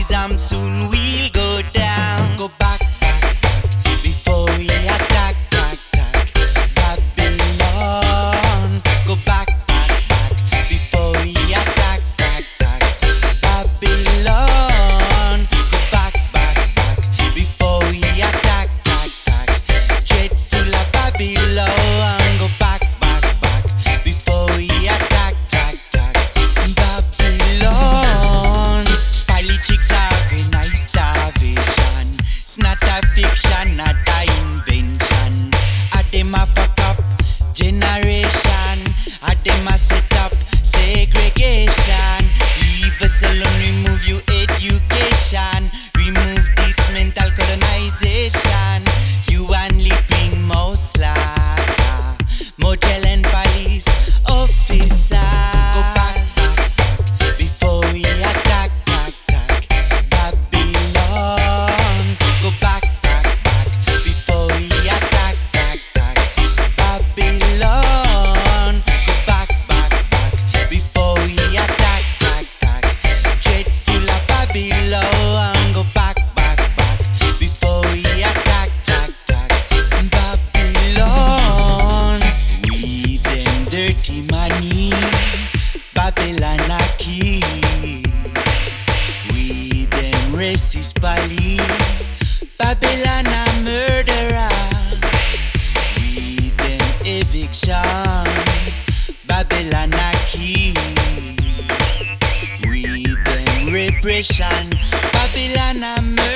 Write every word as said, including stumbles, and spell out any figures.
exam soon we'll go down. Go back, back, back before we attack, attack, attack Babylon. Go back, back, back before we attack, attack, attack Babylon. Go back, back, back before we attack, attack, attack dreadful of Babylon. Go back, back, back before we attack, attack, attack Babylon. Politics organized starvation. It's not a fiction, not a invention. A them a fuck up generation. A them a set up segregation. Leave us alone, remove your education. Remove this mental colonization. You only bring more slaughter, more jail and police officers. Go back, back, back before we attack, attack, attack Babylon. Go back, back, back before we attack, attack, attack Babylon. Go back, back, back before we attack, attack, attack dreadful of Babylon. Go back, back, back before we attack, attack, attack Babylon. We them dirty money, Babylon a key. We them racist police, Babylon a murderer. We them eviction, Babylon a key. We them repression, Babylon a murderer.